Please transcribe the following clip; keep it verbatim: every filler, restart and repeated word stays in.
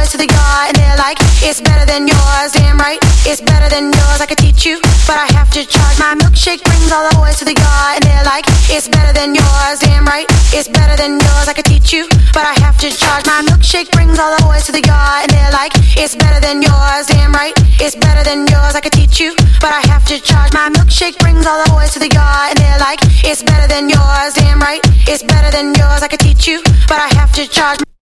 boys to the yard, and they're like, it's better than yours. Damn right, it's better than yours. I could teach you, but I have to charge. My milkshake brings all the boys to the yard, and they're like, it's better than yours. Damn right, it's better than yours. I could teach you, but I have to charge. My milkshake brings all the boys to the yard, and they're like, it's better than yours. Damn right, it's better than yours. I could teach you, but I have to charge. My milkshake brings all the boys to the yard, and they're like, it's better than yours. Damn right, it's better than yours. I could teach you, but I have to charge.